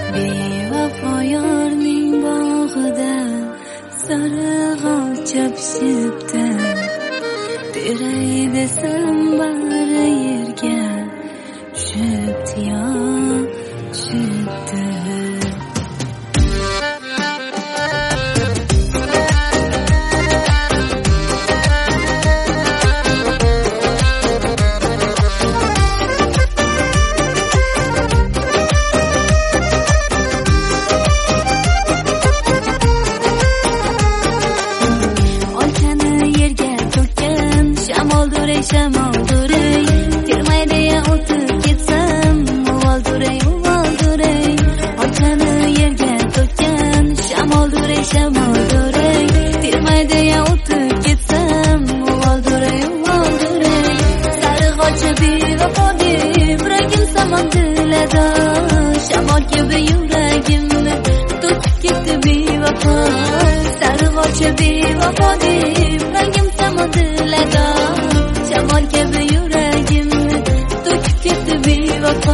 Bevafo yorning bog'ida sarig'och pishibdi. Beray desam bari yerga tushibdi yo tushibdi. Shamolduray, termaydiya o'tib ketsam, uvolduray, uvolduray. Ochani yerga to'kkan, shamolduray, shamolduray. Termaydiya o'tib ketsam, uvolduray, uvolduray. Sarig'och bevafo deb yuragim samon tilada. Shamol kabi yuragimni to'kib ketdi bevafo. Sarig'och bevafo deb yuragim samon tilada. Shamol kabi yuragimni to'kib ketdi bevafo.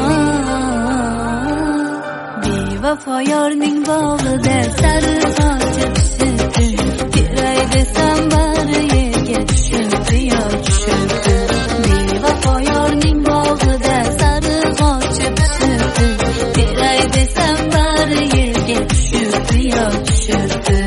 Bevafo yorning bog'ida sarig'och pishibdi. Kerak desam bari yerga tushibdi yo tushibdi. Bevafo yorning bog'ida sarig'och pishibdi. Kerak desam bari yerga tushibdi yo tushibdi.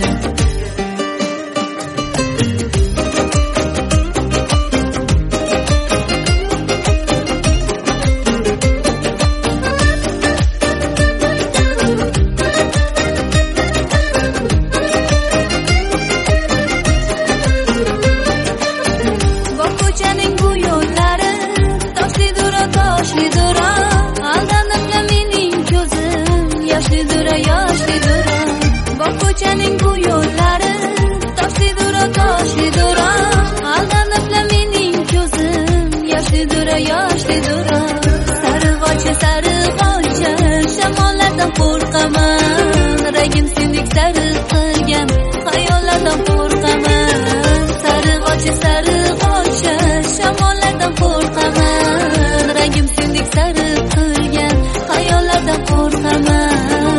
Ko'chaning bu yo'llari toshli-dura, toshli-dura. Aldanibla mening ko'zim, yoshli-dura, yoshli-dura. Sarig'och, sarig'och, shamollardan qo'rqaman. Ragim sendek sariq qilgan xayollardan qo'rqaman. Sarig'och, sarig'och, shamollardan qo'rqaman. Ragim sendek sariq qilgan xayollardan qo'rqaman.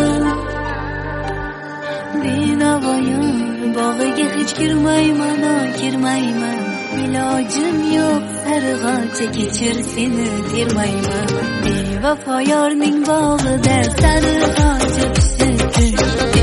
Binovoyim bog'iga hech kirmayman, kirmayman. Ilojim yo'q sarig'och, kechir seni termayman. Bevafo yorning bog'ida sarig'och pishibdi.